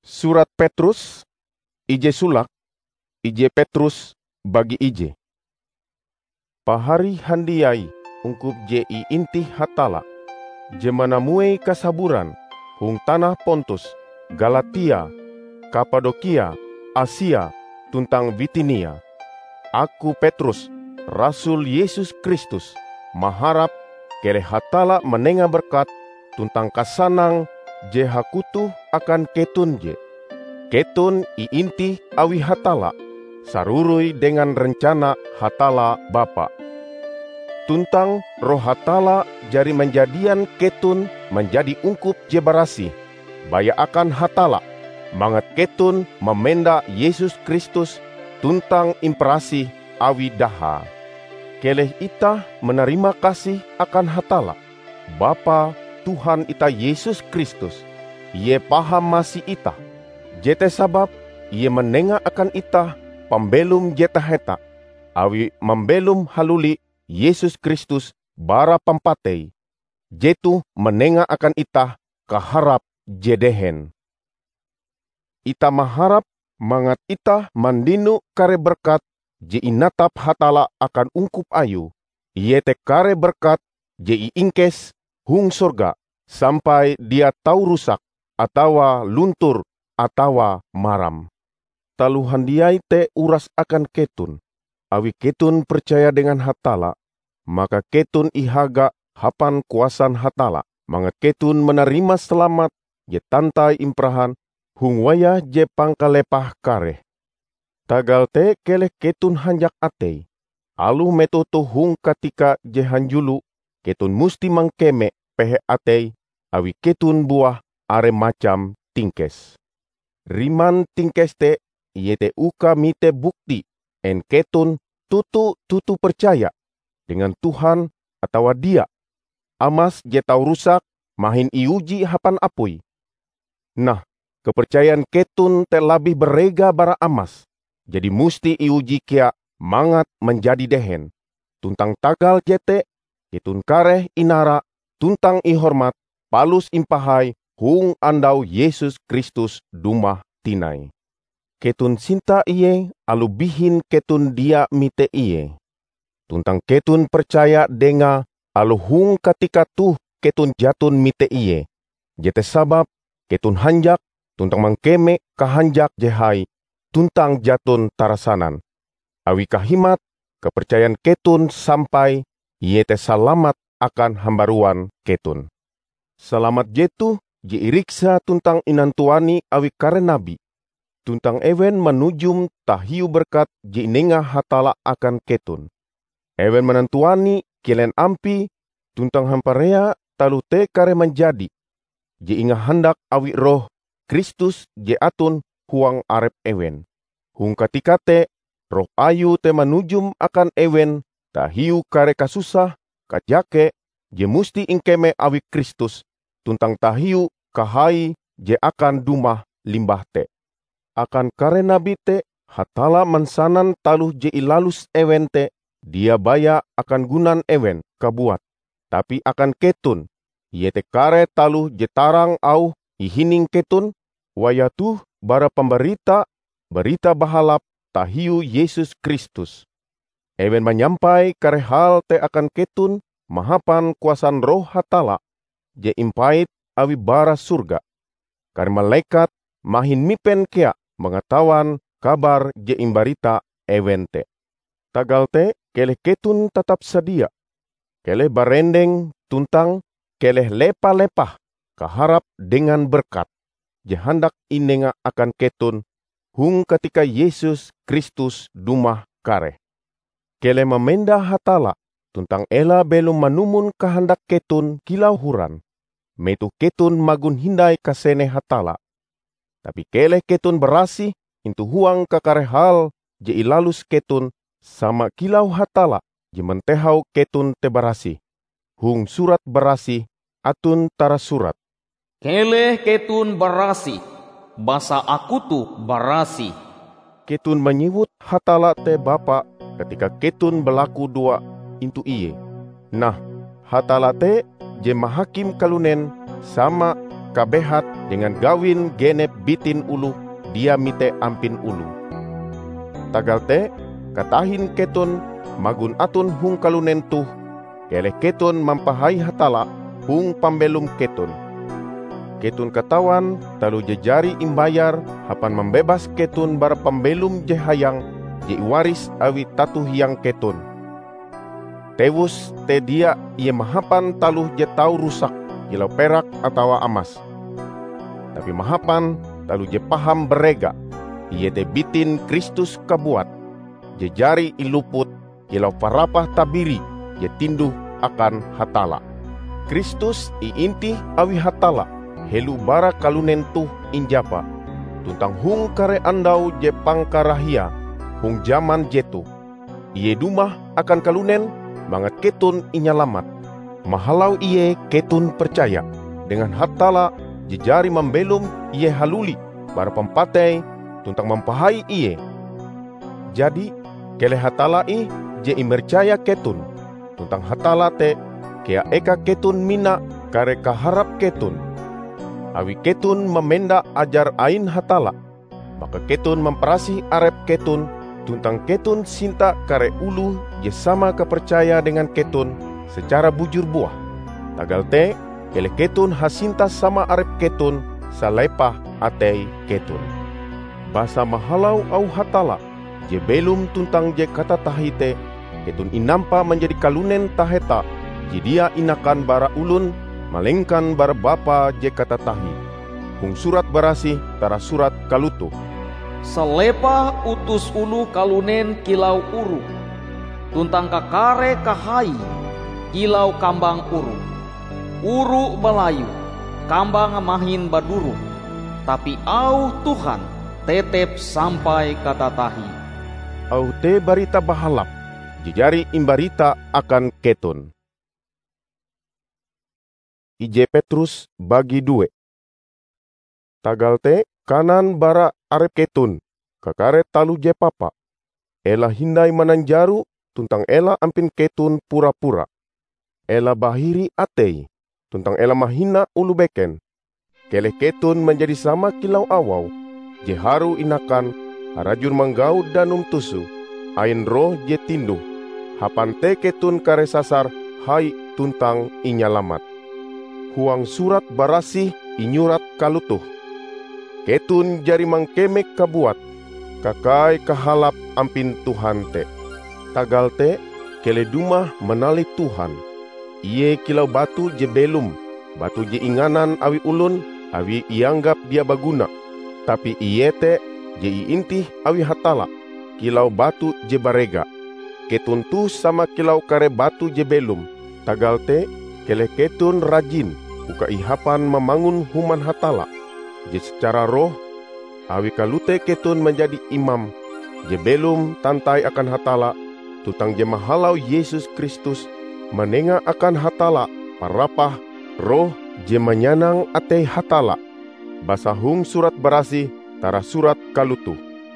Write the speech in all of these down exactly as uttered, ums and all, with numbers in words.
Surat Petrus, ije sulak, ije Petrus bagi ije. Pahari handiai ungkup je i inti hatala, je manamue kasaburan, hung tanah Pontus, Galatia, Kapadokia, Asia, tuntang Bitinia. Aku Petrus, Rasul Yesus Kristus, maharap kele hatala menenga berkat, tuntang kasanang je hakutu akan ketun je. Ketun i inti awi hatala, sarurui dengan rencana hatala Bapa. Tuntang roh hatala jari menjadian ketun menjadi ungkup je barasih, baya akan hatala, mangat ketun memenda Yesus Kristus tuntang imprasi awi daha. Keleh ita menerima kasih akan hatala, Bapa Tuhan ita Yesus Kristus. Ie paham masih ita, jete sabab ie menenga akan ita pembelum jeta heta, awi membelum haluli Yesus Kristus bara pampatei, jetu menenga akan ita kaharap jedehen. Ita maharap mangat ita mandinu kare berkat je inatap hatala akan ungkup ayu, iete kare berkat je iingkes hung surga sampai dia tau rusak atawa luntur atawa maram. Taluhan diai te uras akan ketun, awi ketun percaya dengan hatala, maka ketun ihaga hapan kuasan hatala, mangat ketun menerima selamat je tantai imprahan hung waya je pangkalepah kare. Tagal te keleh ketun hanjak atei, alu metoto hung katika je hanjulu, ketun musti mangkeme pehe atei, awi ketun buah are macam tingkes. Riman tingkes te iete uka mite bukti en ketun tutu tutu percaya dengan Tuhan atau dia. Amas je tau rusak mahin iuji hapan apui. Nah, kepercayaan ketun te labih berega bara amas, jadi musti iuji kia mangat menjadi dehen. Tuntang tagal jete ketun kareh inara tuntang ihormat palus impahai hung andau Yesus Kristus dumah tinai. Ketun sinta iye alu bihin ketun dia mite iye. Tuntang ketun percaya denga alu hung katika tuh ketun jatun mite iye. Jete sabab ketun hanjak tuntang mangkeme kahanjak jehai tuntang jatun tarasanan. Awi kahimat kepercayaan ketun sampai iete salamat akan hambaruan ketun. Selamat jetu je iriksa tuntang inantuani awi kare nabi, tuntang ewen menujum tahiu berkat je inenga hatala akan ketun. Ewen menantuani kelen ampi tuntang hamparea talute kare menjadi, je inga handak awi roh Kristus je atun huang arep ewen. Hung katika te roh ayu te menujum akan ewen tahiu kare kasusah kajake je musti ingkeme awi Kristus, tuntang tahiu kahai je akan dumah limbah te. Akan kare nabi te hatala mansanan taluh je ilalus ewen te, dia baya akan gunan ewen kabuat. Tapi akan ketun, iete kare taluh je tarang au ihining ketun, wayatuh bara pemberita, berita bahalap tahiu Yesus Kristus. Ewen menyampai kare hal te akan ketun, mahapan kuasan roh hatala, je impait awi bara surga. Kare malaikat mahin mipen kea mengatawan kabar je imbarita ewente. Tagal te keleh ketun tetap sedia. Keleh barendeng tuntang keleh lepa-lepah kaharap dengan berkat. Je handak inenga akan ketun hung ketika Yesus Kristus dumah kare. Keleh memenda hatala tuntang ela belum manumun kehendak ketun kilau huran. Metu ketun magun hindai kasene hatala. Tapi keleh ketun berasih intu huang kakare hal je ilalus ketun sama kilau hatala je mentehau ketun te berasih. Hung surat berasih atun tara surat. Keleh ketun berasih, basa aku tu berasih. Ketun menyebut hatala te Bapa ketika ketun berlaku dua intu iye. Nah, hatala te je mahakim kalunen sama kabehat dengan gawin genep bitin ulu dia mite ampin ulu. Tagal te katahin ketun magun atun hung kalunen tuh, keleh ketun mampahai hatala hung pambelum ketun. Ketun katawan talu jejari imbayar hapan membebas ketun bar pambelum jehayang je waris awi tatuh yang ketun. Tewus te dia ia mahapan taluh je tau rusak kilau perak atau emas. Tapi mahapan talu je paham berega ia te bitin Kristus kabuat je jari iluput kilau parapah tabiri je tinduh akan hatala. Kristus iinti awi hatala helu bara kalunen tuh injapa tuntang hung kare andau je pangkarahia hung zaman jetu. Iye dumah akan kalunen banget ketun inyalamat. Mahalau iye ketun percaya dengan hatala jejari membelum iye haluli bara pempatai tuntang mempahai iye. Jadi kele hatala i je imercaya ketun tuntang hatala te kea eka ketun mina kare kaharap ketun. Awi ketun memenda ajar ain hatala, maka ketun memperasih arep ketun tuntang ketun sinta kare ulu je sama kepercaya dengan ketun secara bujur buah. Tagal te kele ketun hasinta sama arep ketun salepah atei ketun. Basa mahalau au hatala je belum tuntang je kata tahite ketun inampa menjadi kalunen taheta je dia inakan bara ulun malengkan bara bapa je kata tahi. Hung surat barasih tara surat kalutu. Salepah utus ulu kalunen kilau uru, tuntang kakare kahai kilau kambang uru. Uru balayu, kambang mahin baduru, tapi au Tuhan tetep sampai kata tahi. Au te barita bahalap, jejari imbarita akan ketun. Ije Petrus bagi due. Tagal te kanan bara arep ketun, kakare talu je papa. Ela hindai mananjaru, tuntang ela ampin ketun pura-pura. Ela bahiri atei, tuntang ela mahina ulu beken. Keleh ketun menjadi sama kilau awau, je haru inakan, harajur manggau danum tusu, ain roh je tinduh. Hapan te ketun kare sasar, hai tuntang inyalamat. Huang surat barasih inyurat kalutuh. Ketun jari mangkemek kabuat, kakai kahalap ampin Tuhan te. Tagal te, kele dumah menali Tuhan. Iye kilau batu je belum, batu je inganan awi ulun, awi ianggap dia baguna. Tapi iye te je iintih awi hatala, kilau batu je barega. Ketun tu sama kilau kare batu je belum. Tagal te, kele ketun rajin, uka ihapan memangun human hatala. Je secara roh, awi kalute ketun menjadi imam, je belum tantai akan hatala, tutang je mahalau Yesus Kristus, menenga akan hatala, parapah, roh, je menyanang ate hatala. Basa hung surat barasih, tara surat kalutu.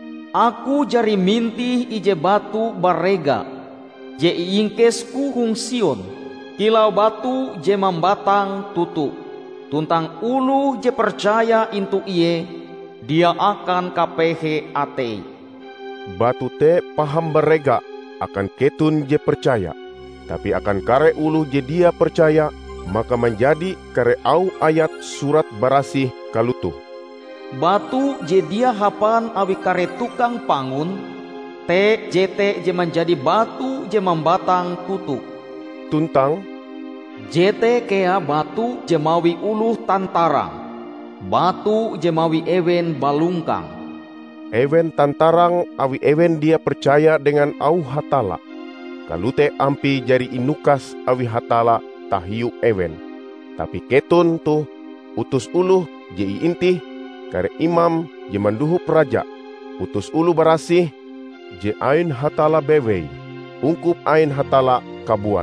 Aku jari mintih ije batu barega, je iingkesku hung Sion, kilau batu je membatang tutu. Tuntang ulu je percaya intu iye, dia akan kapehe atei. Batu te paham berega akan ketun je percaya, tapi akan kare ulu je dia percaya, maka menjadi kare au ayat surat barasih kalutuh. Batu je dia hapan awi kare tukang pangun, te jete je menjadi batu je membatang tutu. Tuntang jete kea batu jemawi uluh tantarang, batu jemawi ewen balungkang. Ewen tantarang awi ewen dia percaya dengan au hatala. Kalute ampi jari inukas awi hatala tahiu ewen. Tapi ketun tu utus uluh je iintih kare imam je manduhup raja. Utus ulu barasih je ain hatala bewei, ungkup ain hatala kabuat.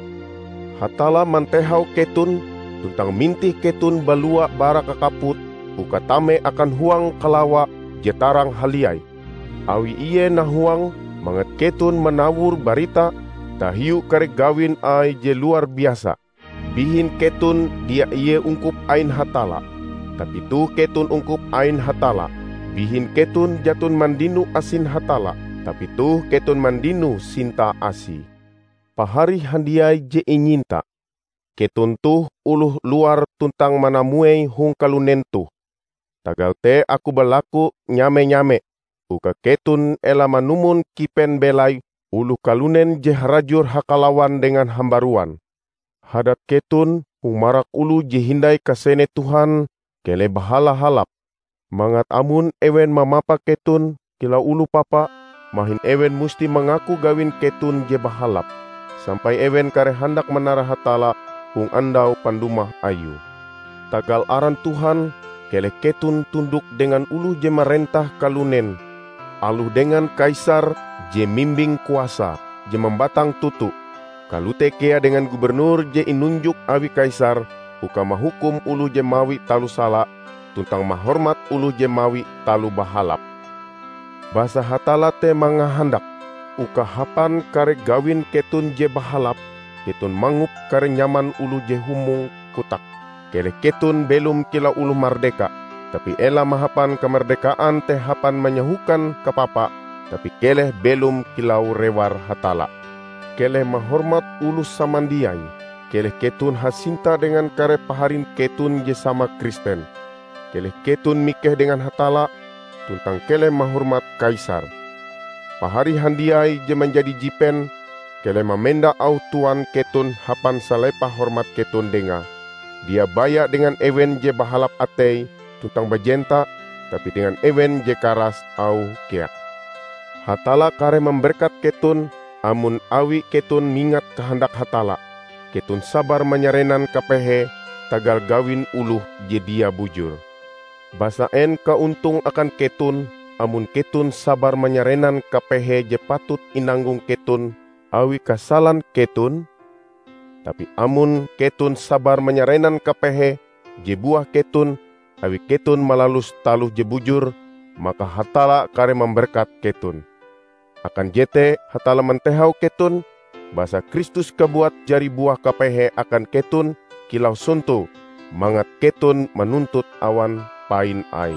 Hatala mantehau ketun, tuntang mintih ketun balua bara kakaput, ukatame akan huang kalawa jetarang haliai. Awi iye na huang, mangat ketun menawur barita, tahiu kare gawin ai je luar biasa. Bihin ketun dia iye ungkup ain hatala, Tapi tu ketun ungkup ain hatala, bihin ketun jatun mandinu asin hatala, tapi tu ketun mandinu sinta asi. Pahari handiai je inyinta, ketun tuh uluh luar tuntang manamuei hung kalunen tuh. Tagal te aku berlaku nyame-nyame, uka ketun ela manumun kipen belai uluh kalunen je harajur hakalawan dengan hambaruan. Hadat ketun hung marak ulu je hindai kasene Tuhan kele bahala halap. Mangat amun ewen mamapa ketun kila ulu papa, mahin ewen musti mengaku gawin ketun je bahalap. Sampai ewen kare handak menara hatala hung andau pandumah ayu. Tagal aran Tuhan, kele ketun tunduk dengan ulu je merentah kalunen, aluh dengan kaisar je mimbing kuasa, je membatang tutu. Kalute kea dengan gubernur je inunjuk awi kaisar, uka mahukum ulu je mawi talu sala, tuntang mahormat ulu je mawi talu bahalap. Basa hatala te mangahandak, uka hapan kare gawin ketun je bahalap, ketun mangup kare nyaman ulu je humung kutak. Kele ketun belum kila ulu mardeka, tapi ela mahapan kemerdekaan teh hapan menyahukan kapapa, tapi keleh belum kilau rewar hatala. Keleh mahormat ulu samandiai, keleh ketun hasinta dengan kare paharin ketun je sama Kristen. Keleh ketun mikeh dengan hatala, tuntang keleh mahormat kaisar. Pahari handiai je menjadi jipen, keleh memenda au tuan ketun hapan salepa hormat ketun denga. Dia baya dengan ewen je bahalap atei, tuntang bajenta, tapi dengan ewen je karas au keak. Hatala kare memberkat ketun, amun awi ketun mingat kehendak hatala. Ketun sabar menyarenan kapehe, tagal gawin uluh je dia bujur. Basa en kauntung akan ketun, amun ketun sabar menyarenan kapehe je patut inanggung ketun, awi kasalan ketun. Tapi amun ketun sabar menyarenan kapehe, je buah ketun, awi ketun malalus taluh je bujur, maka hatala kare memberkat ketun. Akan jete hatala mentehau ketun, basa Kristus kebuat jari buah kapehe akan ketun, kilau suntu, mangat ketun menuntut awan pain ai.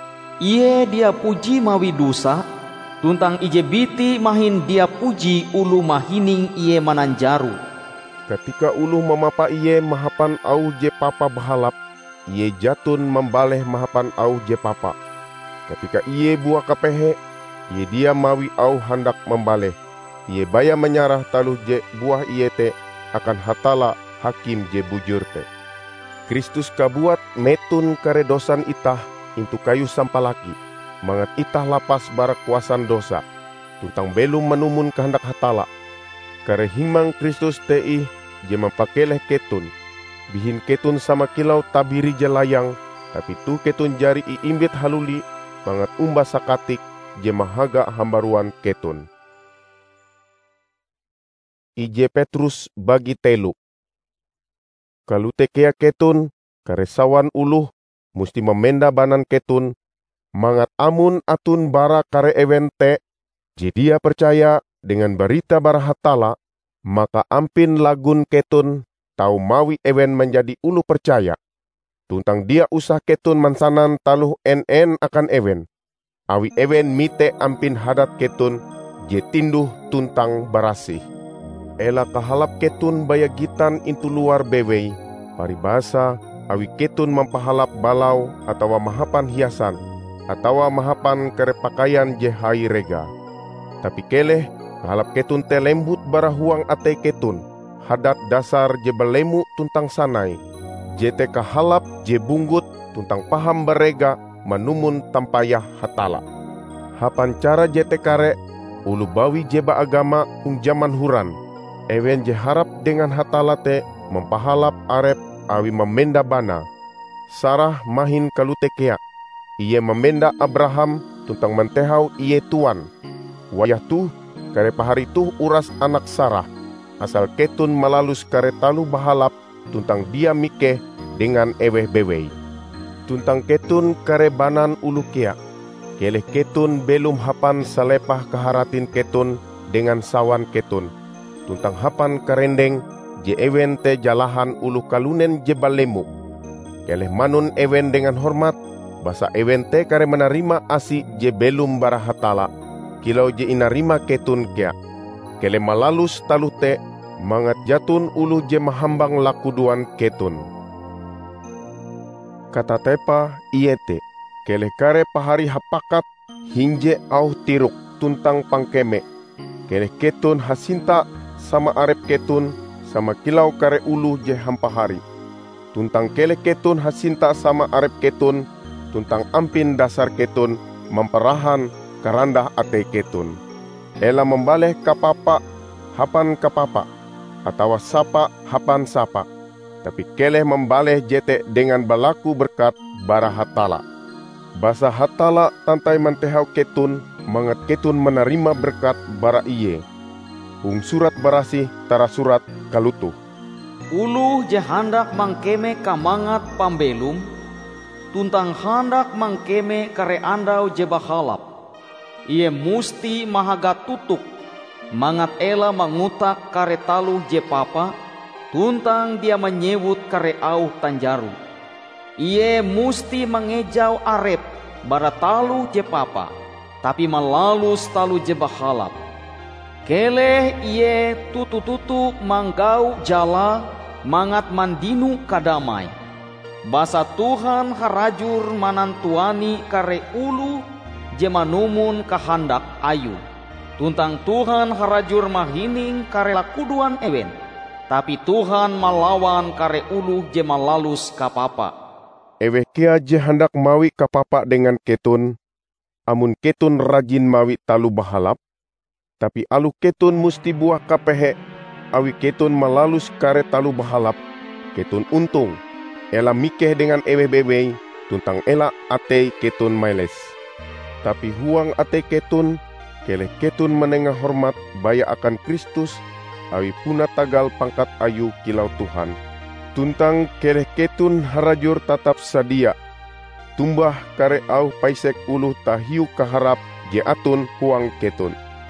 Iye dia puji mawi dosa, tuntang ije biti mahin dia puji ulu mahining iye mananjaru. Ketika ulu memapa iye mahapan au je papa bahalap, iye jatun membaleh mahapan au je papa. Ketika iye buah kapehe, iye dia mawi au hendak membaleh. Iye baya menyarah taluh je buah iye te akan hatala hakim je bujur te. Kristus kabuat metun kare dosan itah intu kayu sampalaki, mangat itah lapas bara kuasan dosa, tuntang belum menumun kehendak hatala. Kare himang Kristus tei je mempakeleh ketun, bihin ketun sama kilau tabiri je layang, tapi tu ketun jari iimbit haluli, mangat umba sakatik je mahaga hambaruan ketun. Ije Petrus bagi telu. Kalute kea ketun, karesawan uluh, musti memenda banan ketun, mangat amun atun bara kare ewen te, je dia percaya dengan berita bara hatala, maka ampin lagun ketun tau mawi ewen menjadi ulu percaya. Tuntang dia usah ketun mansanan taluh en-en akan ewen. Awi ewen mite ampin hadat ketun je tinduh tuntang barasih. Ela kahalap ketun bayagitan intu luar bewei, paribasa awi ketun mempahalap balau atawa mahapan hiasan, atawa mahapan kere pakaian je hai rega. Tapi keleh kahalap ketun te lembut bara huang ate ketun, hadat dasar je belemu tuntang sanai, jete kahalap je bunggut tuntang paham berega menumun tampayah hatala. Hapan cara jete kare, ulu bawi jeba agama ung jaman huran, ewen je harap dengan hatala te mempahalap arep awi memenda bana. Sarah mahin kalute kea, iye memenda Abraham tuntang mentehau iye tuan. Wayah tuh kare pahari tuh uras anak Sarah, asal ketun malalus kare talu bahalap, tuntang dia mikeh dengan eweh bewei. Tuntang ketun kare banan ulu kea, keleh ketun belum hapan salepah keharatin ketun dengan sawan ketun, tuntang hapan karendeng je ewen te jalahan ulu kalunen je balemu. keleh manun ewen dengan hormat, basa ewen te kare menerima asi je belum bara hatala, kilau je inarima ketun kea. Kele malalus taluh te, mangat jatun ulu je mahambang lakuduan ketun. Kata tepa iete, kele kare pahari hapakat, hinje au tiruk tuntang pangkeme. Kele ketun hasinta sama arep ketun, sama kilau kare ulu je hampahari. Tuntang kele ketun hasinta sama arep ketun, tuntang ampin dasar ketun, memperahan karandah ate ketun. Ela membaleh kapapa, hapan kapapa, atau sapa, hapan sapa. Tapi keleh membaleh jete dengan balaku berkat bara hatala. Basa hatala tantai mantehau ketun, mangat ketun menerima berkat bara iye. Hung surat barasih tara surat kalutuh. Uluh je handak mangkeme kamangat pambelum, tuntang handak mangkeme kare andau je bahalap. Ie musti mahaga tutuk, mangat ela mengutak kare taluh je papa, tuntang dia menyebut kare au tanjaru. Ie musti mengejau arep bara taluh je papa, tapi melalus taluh je bahalap. Keleh ie tutu-tutu manggau jala, mangat mandinu kadamai. Basa Tuhan harajur manantuani kare ulu je manumun kahandak ayu. Tuntang Tuhan harajur mahining kare lakuduan ewen, tapi Tuhan malawan kare ulu je malalus kapapa. Eweh kia je hendak mawi kapapa dengan ketun, amun ketun rajin mawi talu bahalap, tapi alu ketun musti buah kapehe, awi ketun malalus kare talu bahalap, ketun untung, ela mikeh dengan eweh bebei, tuntang ela atei ketun mailes. Tapi huang ate ketun, keleh ketun menengah hormat baya akan Kristus, awi puna tagal pangkat ayu kilau Tuhan. Tuntang keleh ketun harajur tatap sadia, tumbah kare au paisek ulu tahiu kaharap je atun huang ketun.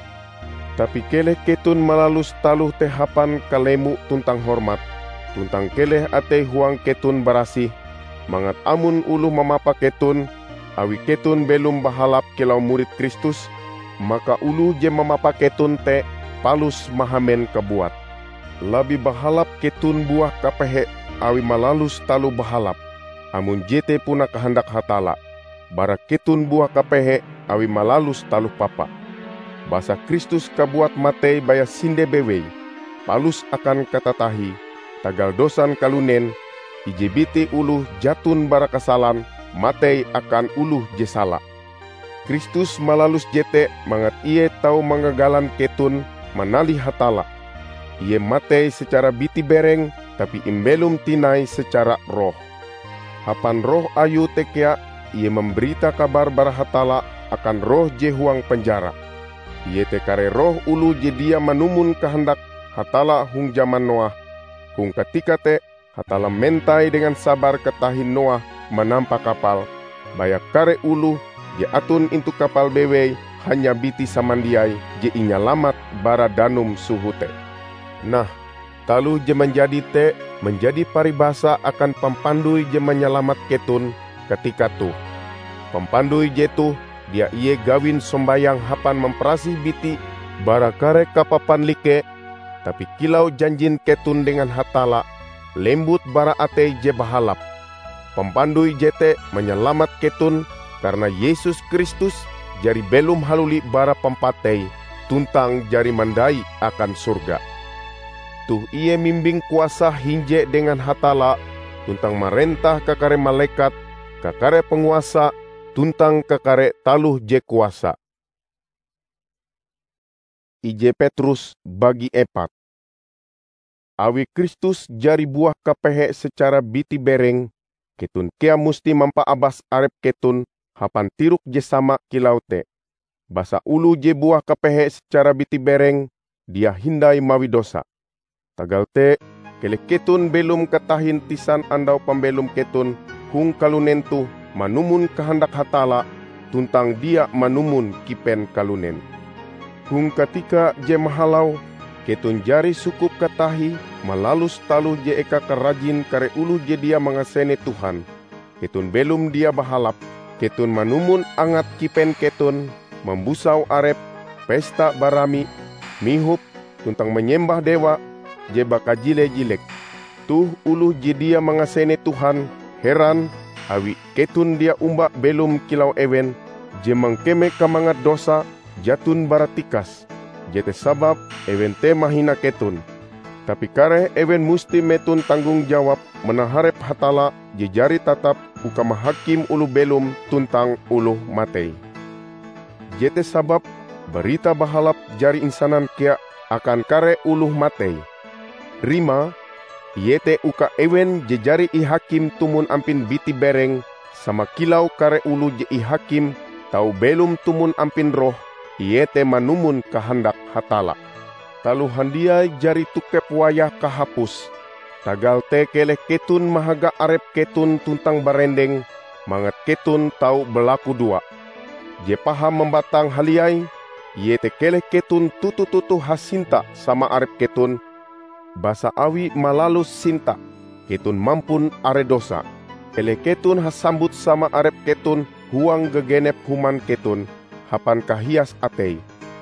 Tapi keleh ketun malalus taluh tehapan kalemu tuntang hormat, tuntang keleh ate huang ketun barasih, mangat amun ulu mamapa ketun, awi ketun belum bahalap kilau murid Kristus, maka ulu je mamapa ketun te palus mahamen kebuat. Labi bahalap ketun buah kapehe awi malalus talu bahalap, amun jete puna kehendak hatala, bara ketun buah kapehe awi malalus talu papa. Basa Kristus kabuat matei baya sinde bewei, palus akan katatahi, tagal dosan kalunen, ijebiti ulu jatun bara kasalan, matei akan uluh je salah. Kristus malalus jete mangat ie tau mangagalan ketun manali hatala. Ie matei secara biti bereng, tapi imbelum tinai secara roh. Hapan roh ayu tekea, ie memberita kabar bara hatala akan roh je huang penjara. Ie tekare roh ulu je dia manumun kehendak hatala hung zaman Noah. Hung ketika te hatala mentai dengan sabar ketahin Noah menampak kapal, baya kare ulu je atun intu kapal bewei hanya biti samandiai je inyalamat bara danum suhute. Nah, talu je menjadi te menjadi paribasa akan pampandui je menyelamat ketun ketika tuh. Pampandui je tuh dia iye gawin sombayang hapan memperasih biti bara kare kapapan like, tapi kilau janjin ketun dengan hatala lembut bara ate je bahalap. Pampandui jete menyelamat ketun karena Yesus Kristus jari belum haluli bara pempatei, tuntang jari mandai akan surga. Tuh iye mimbing kuasa hinje dengan hatala, tuntang marentah kakare malaikat, kakare penguasa, tuntang kakare taluh je kuasa. Ije Petrus bagi epat. Awi Kristus jari buah kapehe secara biti bereng, ketun kea musti mampa abas arep ketun hapan tiruk je sama kilau te. Basa ulu je buah kapehe secara biti bereng, dia hindai mawi dosa. Tagal te, kele ketun belum ketahin tisan andau pembelum ketun, hung kalunen tu manumun kehendak hatala, tuntang dia manumun kipen kalunen. Hung ketika je mahalau, ketun jari sukup katahi, malalus taluh je eka kerajin kare ulu je dia mengasene Tuhan. ketun belum dia bahalap, ketun manumun angat kipen ketun, membusau arep, pesta barami, mihup, tuntang menyembah dewa, je baka jile-jilek. Tuh uluh je dia mengasene Tuhan, heran, awi ketun dia umbak belum kilau ewen, je mengkeme kamangat dosa, jatun baratikas. Jete sabab ewen te mahina ketun. Tapi kare ewen musti metun tanggung jawab menaharep hatala je jari tatap uka mahakim ulu belum tuntang uluh matei. Jete sabab berita bahalap jari insanan kia akan kare uluh matei. Rima, yete uka ewen je jari i hakim tumun ampin biti bereng sama kilau kare ulu je i hakim tau belum tumun ampin roh, yete manumun kehendak hatala. Talu handia jari tukep wayah kahapus. Tagal te keleh ketun mahaga arep ketun tuntang barendeng, mangat ketun tau berlaku dua. Je paham membatang haliai, yete keleh ketun tutu-tutu hasinta sama arep ketun. Basa awi malalus sinta, ketun mampun are dosa. Keleh ketun hasambut sama arep ketun huang gegenep human ketun, hapan kahias atei.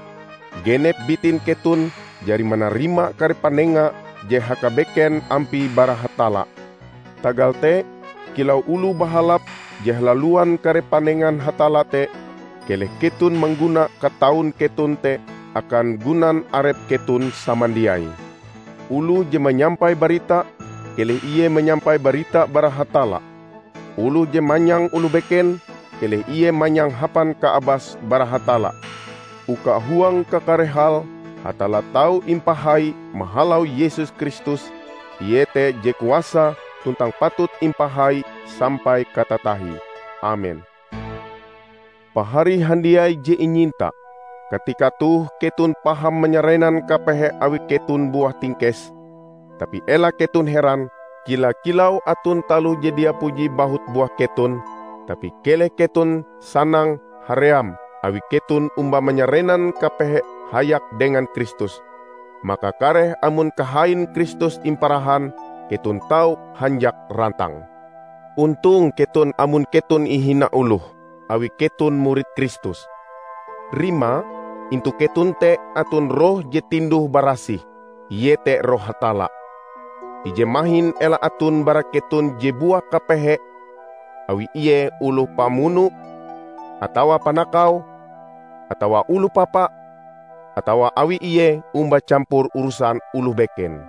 Genep bitin ketun, jari menerima kare panenga je hakabeken ampi bara hatala. Tagal te, kilau ulu bahalap je laluan kare panengan hatala te, keleh ketun mengguna kataun ketun te akan gunan arep ketun samandiai. Ulu je menyampai berita, keleh iye menyampai berita bara hatala. Ulu je manyang ulu beken, keleh iye manyang hapan ka abas bara hatala. Uka huang kakare hal, hatala tau impahai mahalau Yesus Kristus, yete je kuasa tuntang patut impahai sampai katatahi. Amin. Pahari handiai je inyinta, ketika tuh ketun paham menyerenan kapehe awi ketun buah tingkes, tapi ela ketun heran, kila-kilau atun talu je dia puji bahut buah ketun, tapi keleh ketun sanang haream, awi ketun umba menyerenan kapehe hayak dengan Kristus. Maka kareh amun kahain Kristus imparahan, ketun tau hanjak rantang. Untung ketun amun ketun ihina uluh, awi ketun murid Kristus. Rima, intu ketun te atun roh je tinduh barasih, yete roh hatala. Ije mahin ela atun bara ketun je buah kapehe, awi iye uluh pamunu, atawa panakau, atawa ulu papa, atawa awi iye umba campur urusan ulu beken.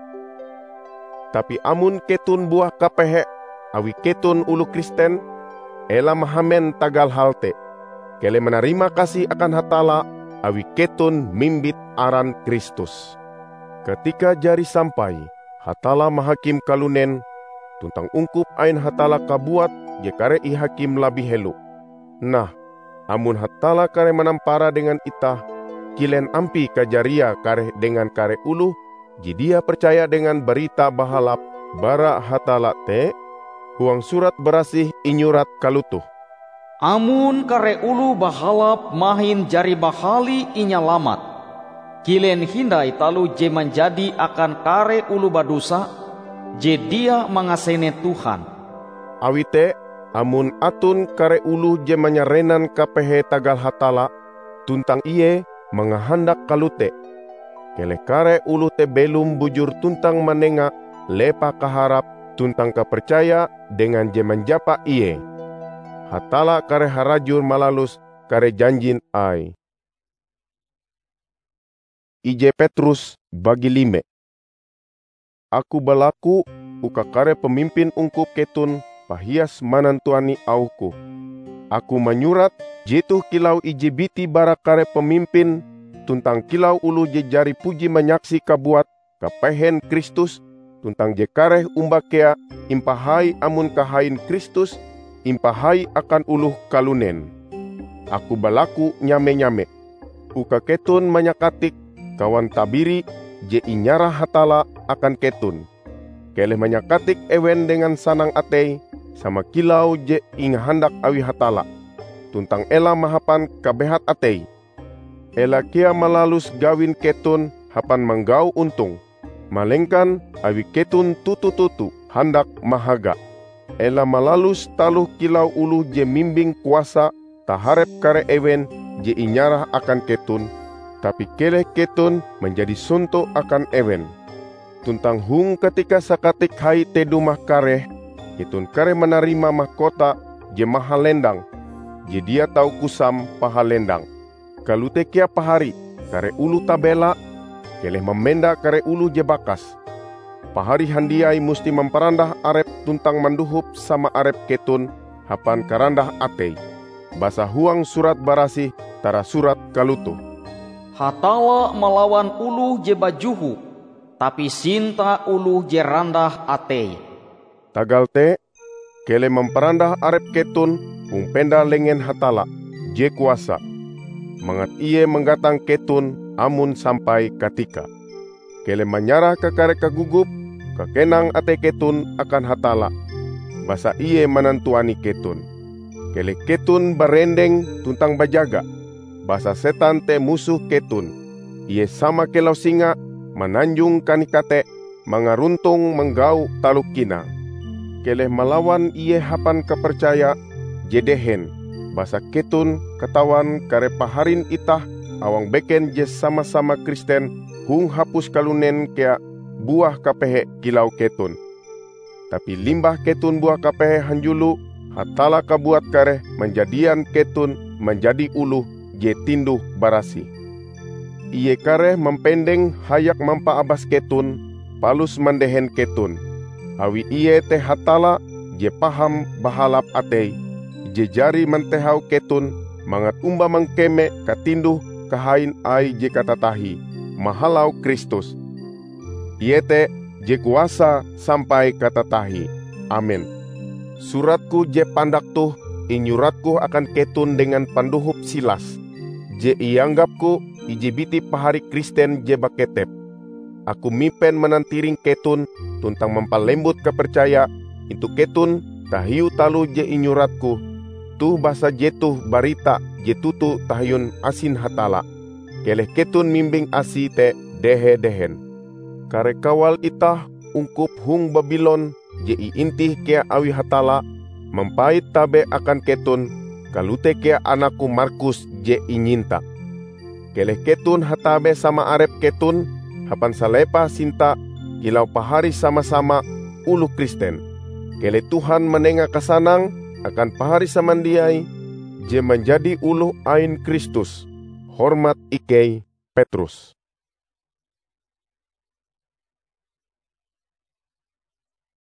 Tapi amun ketun buah kapehe, awi ketun ulu Kristen, ela mahamen tagal halte, kele menerima kasih akan hatala, awi ketun mimbit aran Kristus. Ketika jari sampai, hatala mahakim kalunen, tuntang ungkup ain hatala kabuat, je kare i hakim labi helu. Nah, amun hatala kare menampara dengan itah, kilen ampi kajaria kare dengan kare ulu, jidia percaya dengan berita bahalap bara hatala te, huang surat berasih inyurat kalutuh. Amun kare ulu bahalap mahin jari bahali inyalamat, kilen hindai talu je menjadi akan kare ulu badusa, je dia mengasene Tuhan. Awite, amun atun kare ulu je menyerenan kapehe tagal hatala, tuntang iye mengahandak kalute. Kele kare ulu te belum bujur tuntang manenga lepa kaharap tuntang kepercaya dengan je menjapa iye. Hatala kare harajur malalus kare janjin ai. Ije Petrus bagi lime. Aku balaku uka kare pemimpin ungkup ketun pahias manantuani auku. Aku menyurat jitu kilau ije biti bara kare pemimpin tuntang kilau ulu je jari puji menyaksi kabuat kapehen Kristus tuntang je kareh umbakea impahai amun kahain Kristus impahai akan uluh kalunen. Aku balaku nyame-nyame. Uka ketun menyakatik kawan tabiri je inyarah hatala akan ketun. Keleh menyakatik ewen dengan sanang atei sama kilau je inghandak awi hatala. Tuntang ela mahapan kabehat atei. Ela kia malalus gawin ketun hapan menggau untung. Malengkan awi ketun tutu-tutu handak mahaga. ela malalus taluh kilau ulu je mimbing kuasa taharep kare ewen je inyarah akan ketun, tapi keleh ketun menjadi suntuk akan ewen. Tuntang hung ketika sakatik hai te dumah kareh, ketun kare menerima mahkota je mahalendang, je dia tahu kusam pahalendang. Kalute kia pahari kare ulu tabela, keleh memenda kare ulu je bakas. Pahari handiai musti memperandah arep tuntang manduhup sama arep ketun hapan karandah atei. Basa huang surat barasih tara surat kalutu. Hatala melawan uluh je bajuhu, tapi sinta uluh je randah atei. Tagal te, kele memperandah arep ketun hung penda lengen hatala, je kuasa. Mangat iye menggatang ketun amun sampai katika. Kele menyarah ke kare kagugup, kekenang ate ketun akan hatala. Basa iye menantuani ketun. Kele ketun berendeng tuntang bajaga. Basa setan te musuh ketun. Iye sama kelau singa, menanjung kanikate, mengaruntung menggau talukina. Kele melawan iye hapan kepercaya, jedehen. Basa ketun ketawan kare paharin itah, awang beken je sama-sama Kristen, hung hapus kalunen kea buah kapehe kilau ketun. Tapi limbah ketun buah kapehe hanjulu, hatala kabuat kare menjadian ketun menjadi uluh je tinduh barasi. Iye kare mempendeng hayak mampa abas ketun, palus mendehen ketun. Awi iye te hatala je paham bahalap atei, je jari mentehau ketun, mangat umba mengkeme katinduh kahain ai je katatahi, mahalau Kristus. Iete je kuasa sampai katatahi. Amin. Suratku je pandak tuh, inyuratku akan ketun dengan panduhup Silas. Je ianggapku ijibiti pahari Kristen je baketep. Aku mipen menantiring ketun, tuntang mempalembut kepercaya, itu ketun tahiu talu je inyuratku, tuh basa jetuh barita jetutu tahayun asin hatala. Keleh ketun mimbing asi te dehe dehen. Kare kawal itah ungkup hung Babilon je iintih kea awi hatala, mempait tabe akan ketun, kalute kea anakku Markus je inyinta. Keleh ketun hatabe sama arep ketun, hapan salepa sinta, kilau pahari sama-sama ulu Kristen. Keleh Tuhan menengah kasanang akan pahari samandiai, je menjadi uluh ain Kristus. Hormat Ikei Petrus.